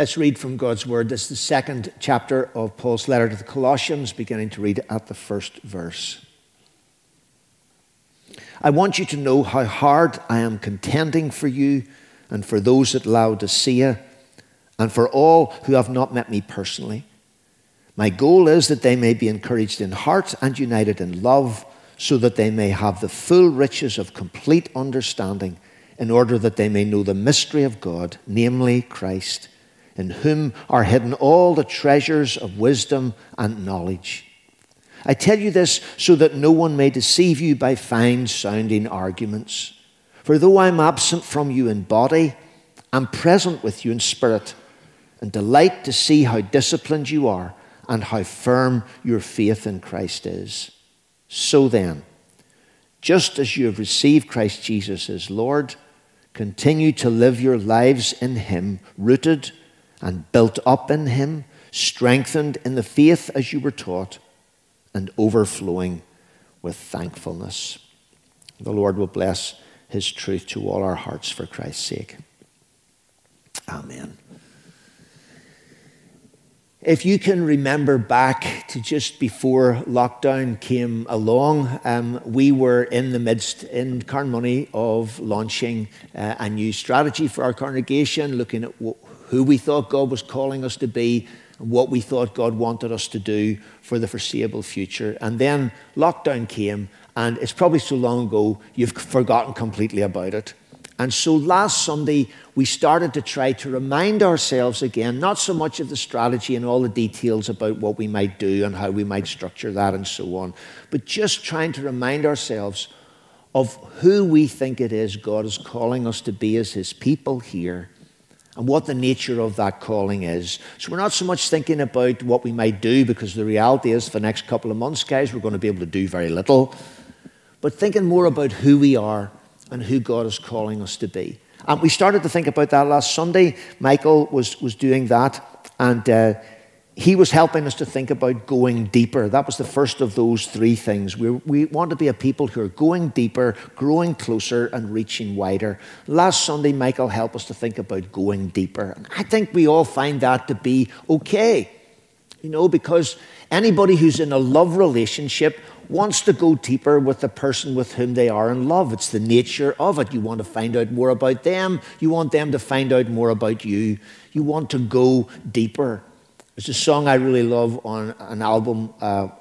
Let's read from God's Word. This is the second chapter of Paul's letter to the Colossians, beginning to read at the first verse. I want you to know how hard I am contending for you and for those at Laodicea and for all who have not met me personally. My goal is that they may be encouraged in heart and united in love, so that they may have the full riches of complete understanding, in order that they may know the mystery of God, namely Christ, in whom are hidden all the treasures of wisdom and knowledge. I tell you this so that no one may deceive you by fine-sounding arguments. For though I am absent from you in body, I am present with you in spirit, and delight to see how disciplined you are and how firm your faith in Christ is. So then, just as you have received Christ Jesus as Lord, continue to live your lives in Him, rooted and built up in Him, strengthened in the faith as you were taught, and overflowing with thankfulness. The Lord will bless His truth to all our hearts for Christ's sake. Amen. If you can remember back to just before lockdown came along, we were in the midst in Carnmoney of launching a new strategy for our congregation, looking at who we thought God was calling us to be, and what we thought God wanted us to do for the foreseeable future. And then lockdown came, and it's probably so long ago you've forgotten completely about it. And so last Sunday, we started to try to remind ourselves again, not so much of the strategy and all the details about what we might do and how we might structure that and so on, but just trying to remind ourselves of who we think it is God is calling us to be as His people here, and what the nature of that calling is. So we're not so much thinking about what we might do, because the reality is for the next couple of months, guys, we're going to be able to do very little, but thinking more about who we are and who God is calling us to be. And we started to think about that last Sunday. Michael was doing that, and he was helping us to think about going deeper. That was the first of those three things. We want to be a people who are going deeper, growing closer, and reaching wider. Last Sunday, Michael helped us to think about going deeper. And I think we all find that to be okay, because anybody who's in a love relationship wants to go deeper with the person with whom they are in love. It's the nature of it. You want to find out more about them. You want them to find out more about you. You want to go deeper. There's a song I really love on an album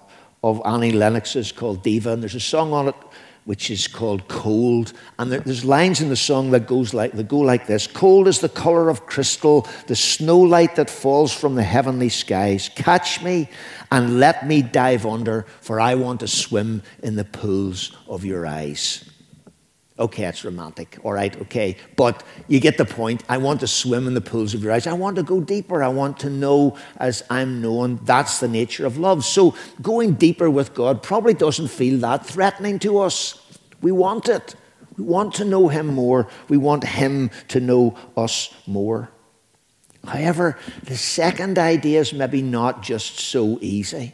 of Annie Lennox's called Diva, and there's a song on it which is called Cold. And there's lines in the song that go like this. Cold is the color of crystal, the snow light that falls from the heavenly skies. Catch me and let me dive under, for I want to swim in the pools of your eyes. Okay, it's romantic. All right, okay. But you get the point. I want to swim in the pools of your eyes. I want to go deeper. I want to know as I'm known. That's the nature of love. So going deeper with God probably doesn't feel that threatening to us. We want it. We want to know Him more. We want Him to know us more. However, the second idea is maybe not just so easy.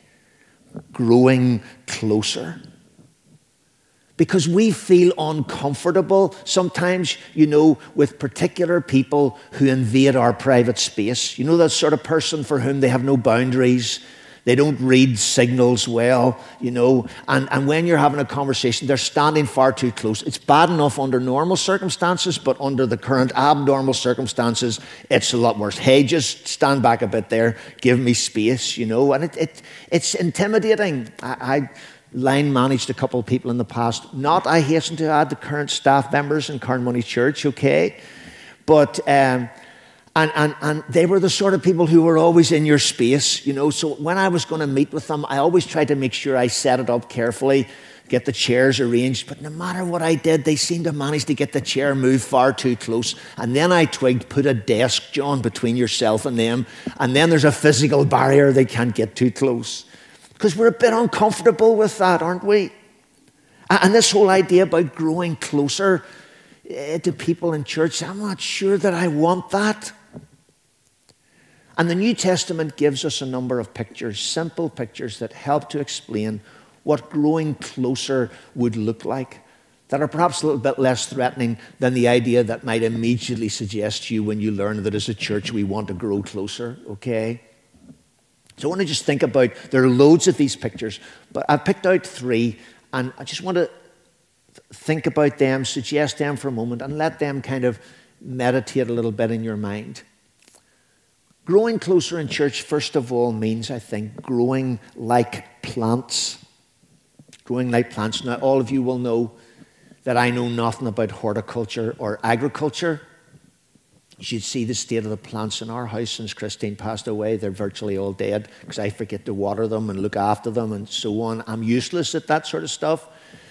Growing closer. Because we feel uncomfortable sometimes, with particular people who invade our private space. That sort of person for whom they have no boundaries. They don't read signals well, And when you're having a conversation, they're standing far too close. It's bad enough under normal circumstances, but under the current abnormal circumstances, it's a lot worse. Hey, just stand back a bit there. Give me space, And it's intimidating. I line managed a couple of people in the past. Not, I hasten to add, the current staff members in Carnmoney Church, okay? But, and they were the sort of people who were always in your space, So when I was going to meet with them, I always tried to make sure I set it up carefully, get the chairs arranged. But no matter what I did, they seemed to manage to get the chair moved far too close. And then I twigged, put a desk, John, between yourself and them. And then there's a physical barrier. They can't get too close. Because we're a bit uncomfortable with that, aren't we? And this whole idea about growing closer to people in church, I'm not sure that I want that. And the New Testament gives us a number of pictures, simple pictures that help to explain what growing closer would look like. that are perhaps a little bit less threatening than the idea that might immediately suggest to you when you learn that as a church we want to grow closer, okay? So I want to just think about, there are loads of these pictures, but I've picked out 3, and I just want to think about them, suggest them for a moment, and let them kind of meditate a little bit in your mind. Growing closer in church, first of all, means, I think, growing like plants. Growing like plants. Now, all of you will know that I know nothing about horticulture or agriculture. You should see the state of the plants in our house since Christine passed away. They're virtually all dead because I forget to water them and look after them and so on. I'm useless at that sort of stuff.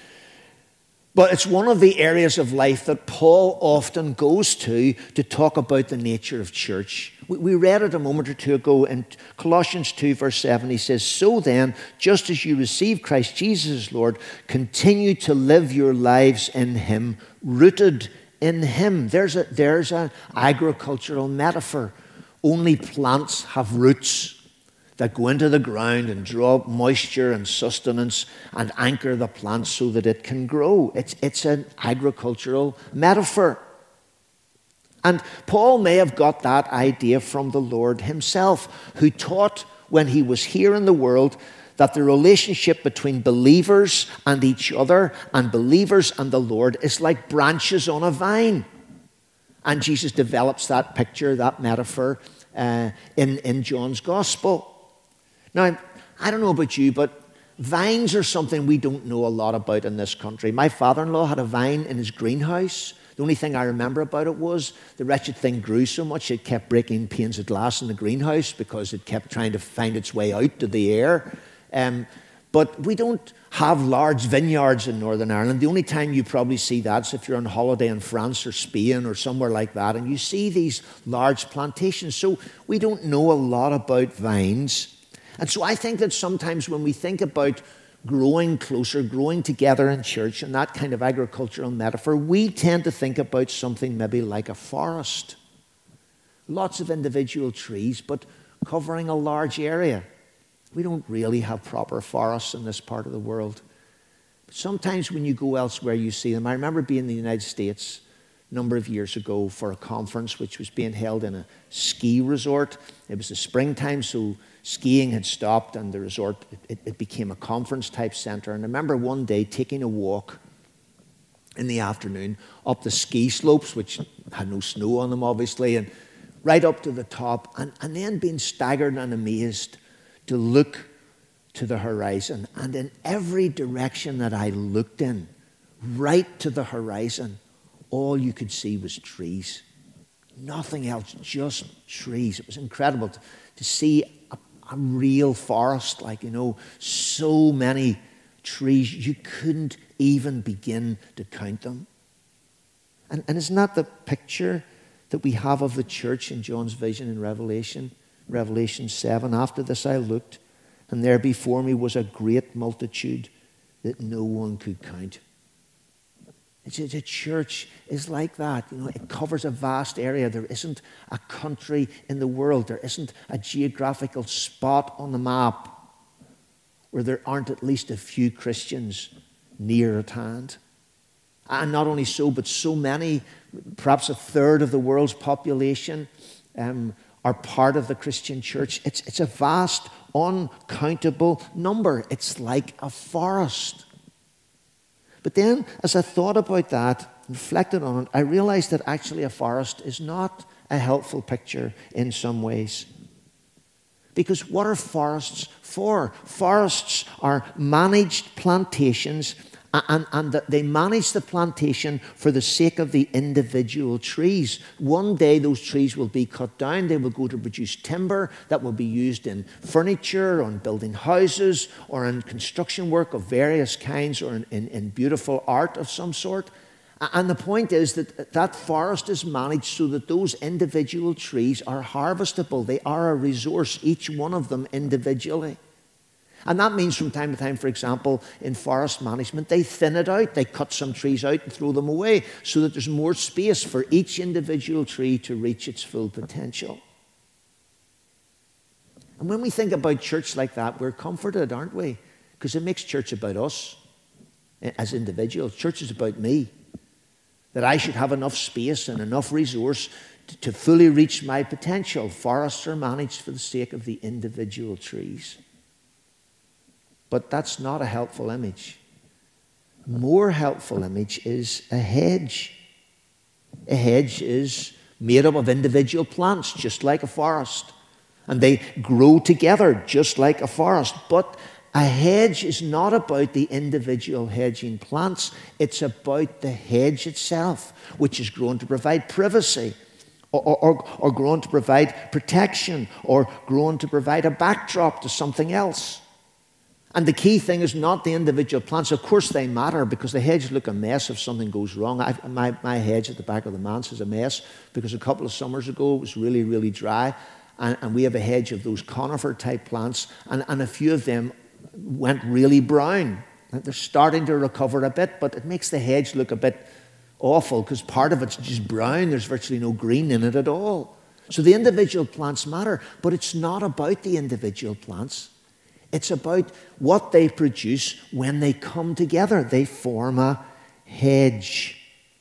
But it's one of the areas of life that Paul often goes to talk about the nature of church. We read it a moment or two ago in Colossians 2, verse 7. He says, "So then, just as you receive Christ Jesus as Lord, continue to live your lives in him, rooted in him." There's an agricultural metaphor. Only plants have roots that go into the ground and draw up moisture and sustenance and anchor the plant so that it can grow. It's an agricultural metaphor. And Paul may have got that idea from the Lord himself, who taught when he was here in the world that the relationship between believers and each other and believers and the Lord is like branches on a vine. And Jesus develops that picture, that metaphor, in John's Gospel. Now, I don't know about you, but vines are something we don't know a lot about in this country. My father-in-law had a vine in his greenhouse. The only thing I remember about it was the wretched thing grew so much it kept breaking panes of glass in the greenhouse because it kept trying to find its way out to the air. But we don't have large vineyards in Northern Ireland. The only time you probably see that is if you're on holiday in France or Spain or somewhere like that, and you see these large plantations. So we don't know a lot about vines. And so I think that sometimes when we think about growing closer, growing together in church, and that kind of agricultural metaphor, we tend to think about something maybe like a forest. Lots of individual trees, but covering a large area. We don't really have proper forests in this part of the world. But sometimes when you go elsewhere, you see them. I remember being in the United States a number of years ago for a conference which was being held in a ski resort. It was the springtime, so skiing had stopped, and the resort, it became a conference-type center. And I remember one day taking a walk in the afternoon up the ski slopes, which had no snow on them, obviously, and right up to the top, and then being staggered and amazed to look to the horizon. And in every direction that I looked in, right to the horizon, all you could see was trees. Nothing else, just trees. It was incredible to see a real forest, so many trees. You couldn't even begin to count them. And isn't that the picture that we have of the church in John's vision in Revelation 7? "After this I looked, and there before me was a great multitude that no one could count." The church is like that. It covers a vast area. There isn't a country in the world. There isn't a geographical spot on the map where there aren't at least a few Christians near at hand. And not only so, but so many, perhaps a third of the world's population, are part of the Christian church. It's a vast, uncountable number. It's like a forest. But then, as I thought about that, reflected on it, I realized that actually a forest is not a helpful picture in some ways. Because what are forests for? Forests are managed plantations, and they manage the plantation for the sake of the individual trees. One day those trees will be cut down. They will go to produce timber that will be used in furniture, on building houses, or in construction work of various kinds, or in beautiful art of some sort. And the point is that forest is managed so that those individual trees are harvestable. They are a resource, each one of them individually. And that means from time to time, for example, in forest management, they thin it out. They cut some trees out and throw them away so that there's more space for each individual tree to reach its full potential. And when we think about church like that, we're comforted, aren't we? Because it makes church about us. as individuals. Church is about me. That I should have enough space and enough resource to fully reach my potential. Forests are managed for the sake of the individual trees. But that's not a helpful image. More helpful image is a hedge. A hedge is made up of individual plants, just like a forest. And they grow together, just like a forest. But a hedge is not about the individual hedging plants. It's about the hedge itself, which is grown to provide privacy, or grown to provide protection, or grown to provide a backdrop to something else. And the key thing is not the individual plants. Of course they matter, because the hedges look a mess if something goes wrong. My hedge at the back of the manse is a mess because a couple of summers ago it was really, really dry. And we have a hedge of those conifer-type plants, and a few of them went really brown. They're starting to recover a bit, but it makes the hedge look a bit awful because part of it's just brown. There's virtually no green in it at all. So the individual plants matter, but it's not about the individual plants. It's about what they produce when they come together. They form a hedge.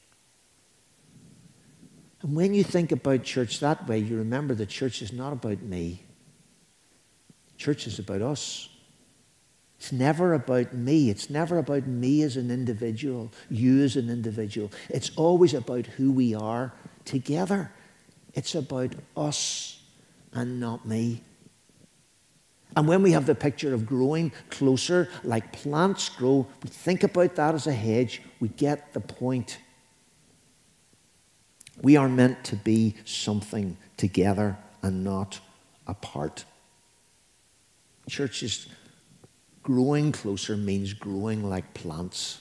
And when you think about church that way, you remember that church is not about me. Church is about us. It's never about me. It's never about me as an individual, you as an individual. It's always about who we are together. It's about us and not me. And when we have the picture of growing closer, like plants grow, we think about that as a hedge, we get the point. We are meant to be something together and not apart. Churches growing closer means growing like plants.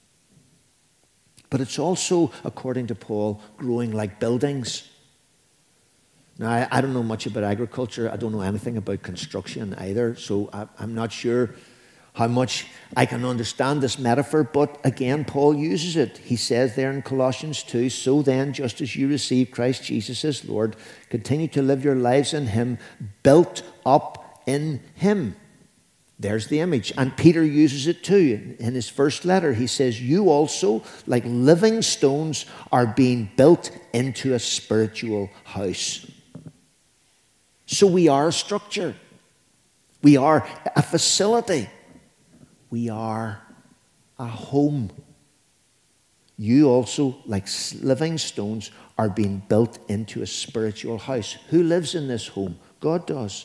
But it's also, according to Paul, growing like buildings. Now, I don't know much about agriculture. I don't know anything about construction either, so I'm not sure how much I can understand this metaphor, but again, Paul uses it. He says there in Colossians 2, "So then, just as you received Christ Jesus as Lord, continue to live your lives in Him, built up in Him." There's the image. And Peter uses it too. In his first letter, he says, "You also, like living stones, are being built into a spiritual house." So we are a structure. We are a facility. We are a home. You also, like living stones, are being built into a spiritual house. Who lives in this home? God does.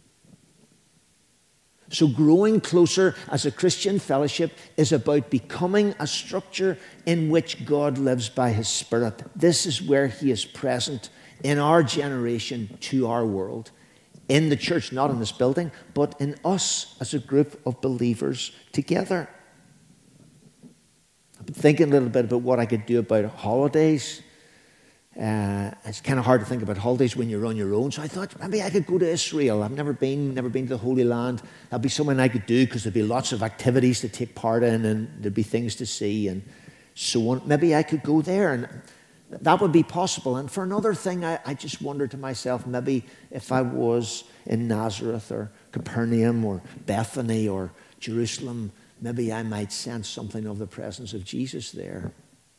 So growing closer as a Christian fellowship is about becoming a structure in which God lives by His Spirit. This is where He is present in our generation to our world. In the church, not in this building, but in us as a group of believers together. I've been thinking a little bit about what I could do about holidays. It's kind of hard to think about holidays when you're on your own. So I thought maybe I could go to Israel. I've never been to the Holy Land. That'd be something I could do because there'd be lots of activities to take part in and there'd be things to see and so on. Maybe I could go there and that would be possible. And for another thing, I just wondered to myself, maybe if I was in Nazareth or Capernaum or Bethany or Jerusalem, maybe I might sense something of the presence of Jesus there.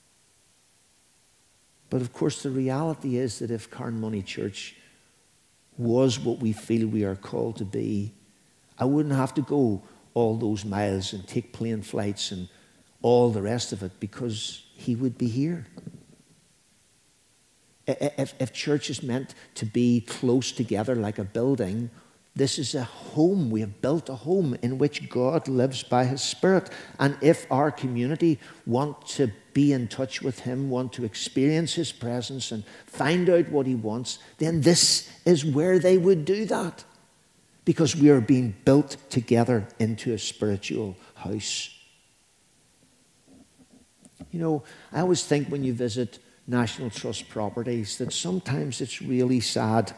But of course, the reality is that if Carnmoney Church was what we feel we are called to be, I wouldn't have to go all those miles and take plane flights and all the rest of it because He would be here. If church is meant to be close together like a building, this is a home. We have built a home in which God lives by His Spirit. And if our community want to be in touch with Him, want to experience His presence and find out what He wants, then this is where they would do that. Because we are being built together into a spiritual house. You know, I always think when you visit National Trust properties that sometimes it's really sad.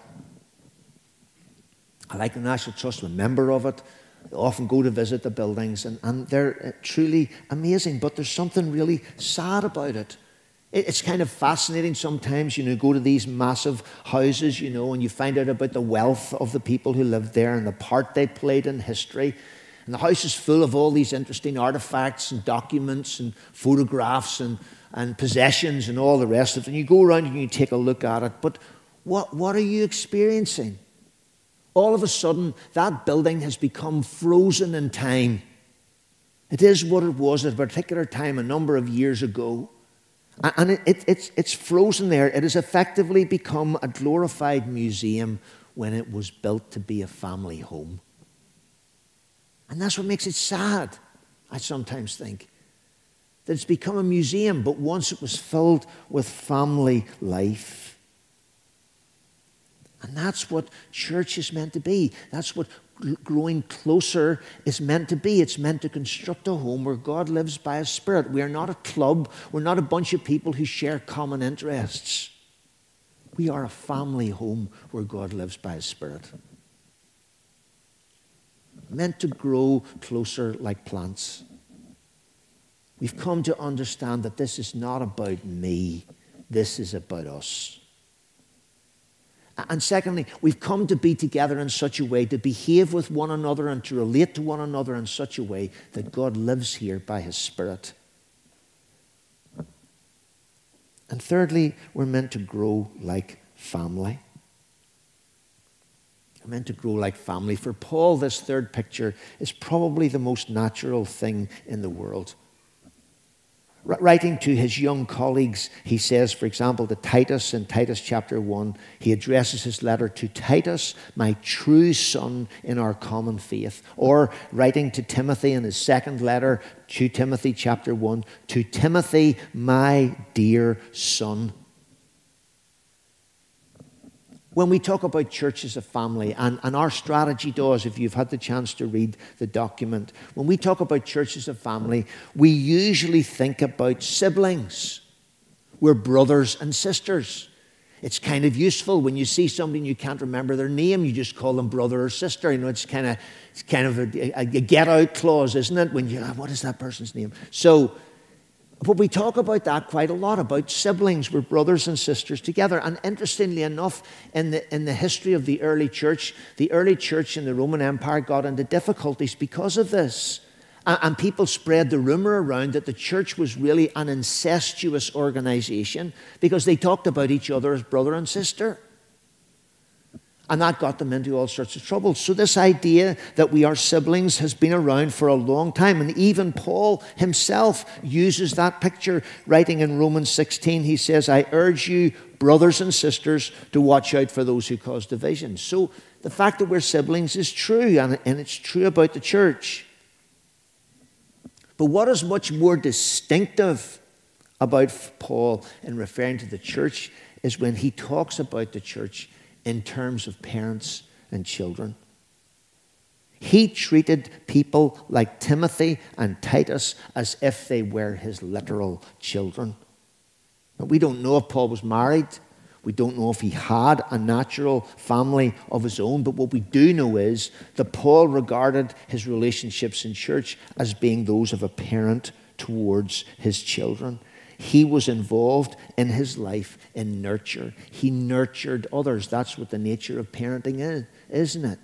I like the National Trust, I'm a member of it. I often go to visit the buildings and they're truly amazing, but there's something really sad about it. It's kind of fascinating sometimes, you go to these massive houses, and you find out about the wealth of the people who lived there and the part they played in history. And the house is full of all these interesting artifacts and documents and photographs and possessions and all the rest of it. And you go around and you take a look at it. But what are you experiencing? All of a sudden, that building has become frozen in time. It is what it was at a particular time a number of years ago. And it's frozen there. It has effectively become a glorified museum when it was built to be a family home. And that's what makes it sad, I sometimes think. That it's become a museum, but once it was filled with family life. And that's what church is meant to be. That's what growing closer is meant to be. It's meant to construct a home where God lives by His Spirit. We are not a club. We're not a bunch of people who share common interests. We are a family home where God lives by His Spirit. Meant to grow closer like plants. We've come to understand that this is not about me. This is about us. And secondly, we've come to be together in such a way, to behave with one another and to relate to one another in such a way that God lives here by His Spirit. And thirdly, we're meant to grow like family. We're meant to grow like family. For Paul, this third picture is probably the most natural thing in the world. Writing to his young colleagues, he says, for example, to Titus in Titus chapter 1, he addresses his letter to Titus, my true son in our common faith. Or writing to Timothy in his second letter, to Timothy chapter 1, to Timothy, my dear son. When we talk about church as a family, and our strategy does, if you've had the chance to read the document, when we talk about church as a family, we usually think about siblings. We're brothers and sisters. It's kind of useful when you see somebody and you can't remember their name, you just call them brother or sister. You know, it's kind of a get-out clause, isn't it? When you, what is that person's name? But we talk about that quite a lot, about siblings. We're brothers and sisters together. And interestingly enough, in the history of the early church in the Roman Empire got into difficulties because of this. And people spread the rumor around that the church was really an incestuous organization because they talked about each other as brother and sister. And that got them into all sorts of trouble. So this idea that we are siblings has been around for a long time. And even Paul himself uses that picture. Writing in Romans 16, he says, I urge you, brothers and sisters, to watch out for those who cause division. So the fact that we're siblings is true, and it's true about the church. But what is much more distinctive about Paul in referring to the church is when he talks about the church in terms of parents and children. He treated people like Timothy and Titus as if they were his literal children. Now, we don't know if Paul was married. We don't know if he had a natural family of his own. But what we do know is that Paul regarded his relationships in church as being those of a parent towards his children. He was involved in his life in nurture. He nurtured others. That's what the nature of parenting is, isn't it?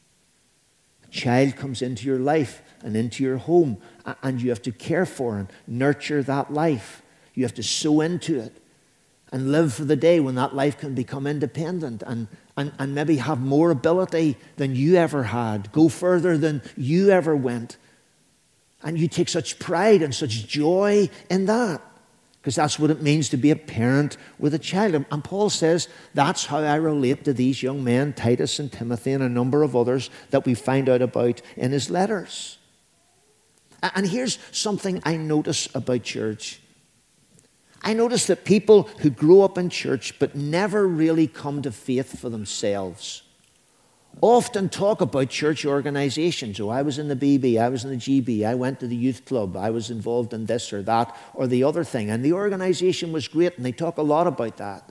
A child comes into your life and into your home, and you have to care for and nurture that life. You have to sow into it and live for the day when that life can become independent and maybe have more ability than you ever had, go further than you ever went. And you take such pride and such joy in that. Because that's what it means to be a parent with a child. And Paul says, that's how I relate to these young men, Titus and Timothy and a number of others that we find out about in his letters. And here's something I notice about church. I notice that people who grow up in church but never really come to faith for themselves often talk about church organizations. Oh, I was in the BB, I was in the GB, I went to the youth club, I was involved in this or that or the other thing. And the organization was great, and they talk a lot about that.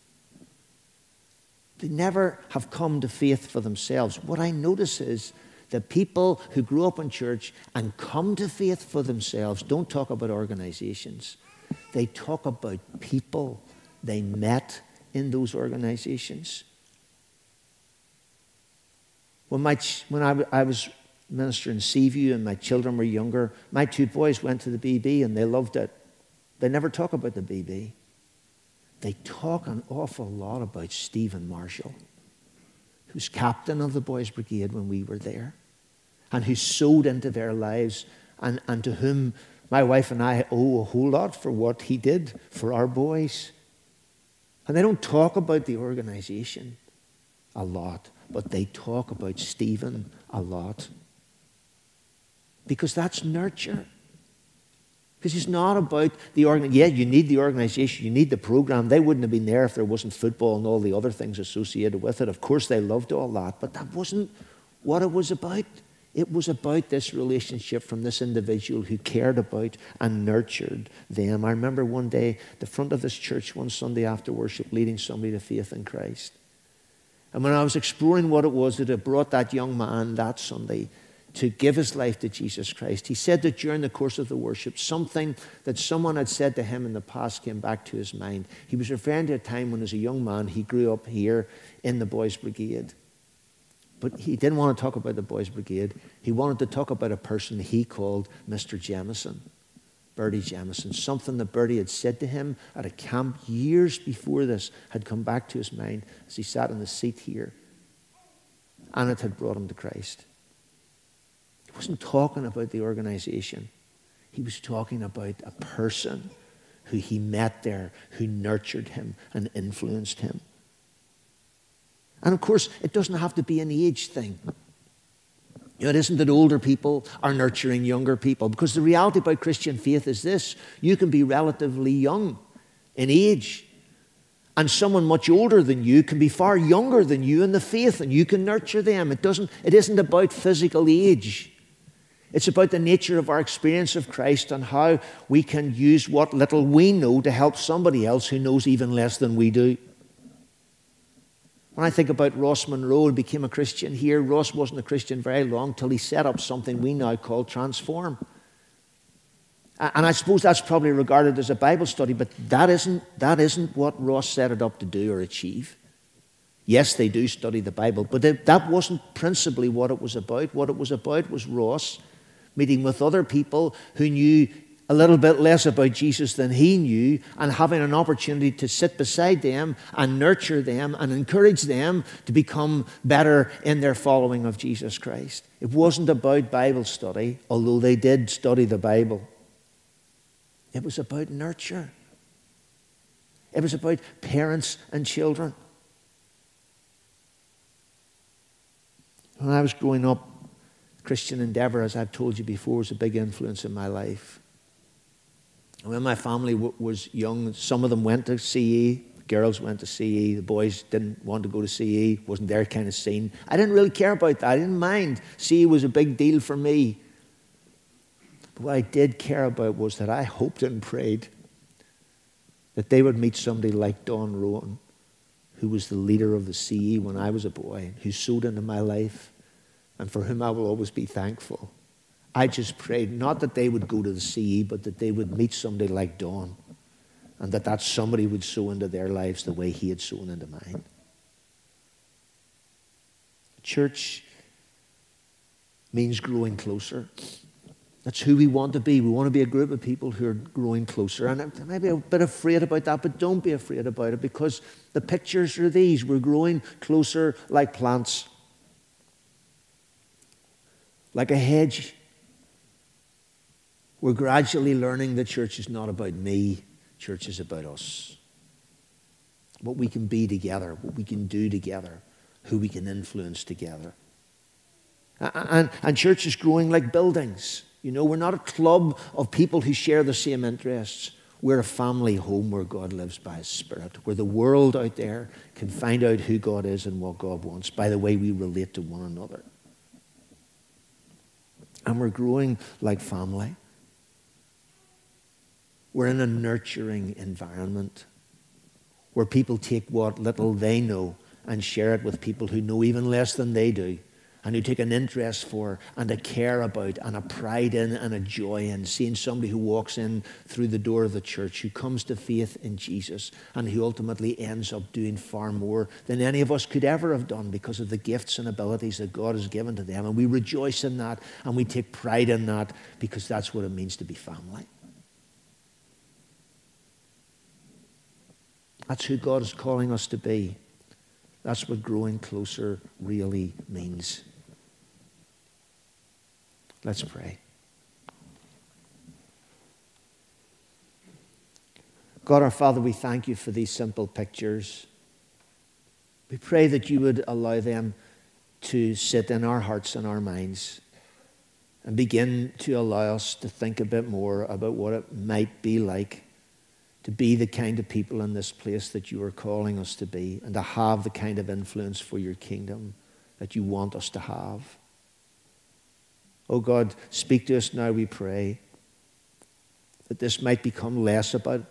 They never have come to faith for themselves. What I notice is that people who grow up in church and come to faith for themselves don't talk about organizations. They talk about people they met in those organizations. When I was minister in Seaview and my children were younger, my two boys went to the BB and they loved it. They never talk about the BB. They talk an awful lot about Stephen Marshall, who's captain of the Boys Brigade when we were there, and who sowed into their lives, and to whom my wife and I owe a whole lot for what he did for our boys. And they don't talk about the organization a lot, but they talk about Stephen a lot. Because that's nurture. Because it's not about the organization. Yeah, you need the organization, you need the program. They wouldn't have been there if there wasn't football and all the other things associated with it. Of course, they loved all that, but that wasn't what it was about. It was about this relationship from this individual who cared about and nurtured them. I remember one day, the front of this church one Sunday after worship, leading somebody to faith in Christ. And when I was exploring what it was that had brought that young man that Sunday to give his life to Jesus Christ, he said that during the course of the worship, something that someone had said to him in the past came back to his mind. He was referring to a time when, as a young man, he grew up here in the Boys Brigade. But he didn't want to talk about the Boys Brigade. He wanted to talk about a person he called Mr. Jamieson, Bertie Jamieson. Something that Bertie had said to him at a camp years before this had come back to his mind as he sat in the seat here. And it had brought him to Christ. He wasn't talking about the organization. He was talking about a person who he met there, who nurtured him and influenced him. And of course, it doesn't have to be an age thing. You know, it isn't that older people are nurturing younger people, because the reality about Christian faith is this: you can be relatively young in age, and someone much older than you can be far younger than you in the faith, and you can nurture them. It isn't about physical age. It's about the nature of our experience of Christ and how we can use what little we know to help somebody else who knows even less than we do. When I think about Ross Monroe, who became a Christian here, Ross wasn't a Christian very long till he set up something we now call Transform. And I suppose that's probably regarded as a Bible study, but that isn't what Ross set it up to do or achieve. Yes, they do study the Bible, but that wasn't principally what it was about. What it was about was Ross meeting with other people who knew a little bit less about Jesus than he knew, and having an opportunity to sit beside them and nurture them and encourage them to become better in their following of Jesus Christ. It wasn't about Bible study, although they did study the Bible. It was about nurture. It was about parents and children. When I was growing up, Christian Endeavour, as I've told you before, was a big influence in my life. When my family was young, some of them went to CE. The girls went to CE. The boys didn't want to go to CE. Wasn't their kind of scene. I didn't really care about that. I didn't mind. CE was a big deal for me. But what I did care about was that I hoped and prayed that they would meet somebody like Don Rowan, who was the leader of the CE when I was a boy, who sowed into my life, and for whom I will always be thankful. I just prayed, not that they would go to the CE, but that they would meet somebody like Don, and that somebody would sow into their lives the way he had sown into mine. Church means growing closer. That's who we want to be. We want to be a group of people who are growing closer. And I may be a bit afraid about that, but don't be afraid about it, because the pictures are these. We're growing closer like plants, like a hedge. We're gradually learning that church is not about me. Church is about us. What we can be together, what we can do together, who we can influence together. And church is growing like buildings. You know, we're not a club of people who share the same interests. We're a family home where God lives by His Spirit, where the world out there can find out who God is and what God wants by the way we relate to one another. And we're growing like family. We're in a nurturing environment where people take what little they know and share it with people who know even less than they do. and who take an interest for and a care about and a pride in and a joy in seeing somebody who walks in through the door of the church, who comes to faith in Jesus, and who ultimately ends up doing far more than any of us could ever have done because of the gifts and abilities that God has given to them. And we rejoice in that, and we take pride in that, because that's what it means to be family. That's who God is calling us to be. That's what growing closer really means. Let's pray. God our Father, we thank you for these simple pictures. We pray that you would allow them to sit in our hearts and our minds and begin to allow us to think a bit more about what it might be like to be the kind of people in this place that you are calling us to be, and to have the kind of influence for your kingdom that you want us to have. Oh God, speak to us now, we pray, that this might become less about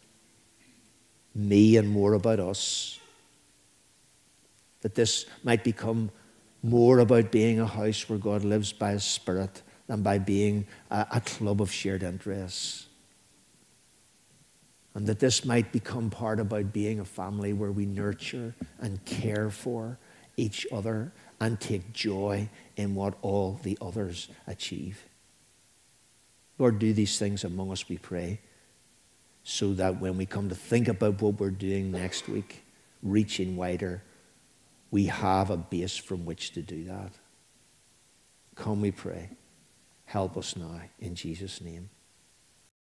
me and more about us. That this might become more about being a house where God lives by His Spirit than by being a club of shared interests. And that this might become part about being a family where we nurture and care for each other and take joy in what all the others achieve. Lord, do these things among us, we pray, so that when we come to think about what we're doing next week, reaching wider, we have a base from which to do that. Come, we pray. Help us now, in Jesus' name.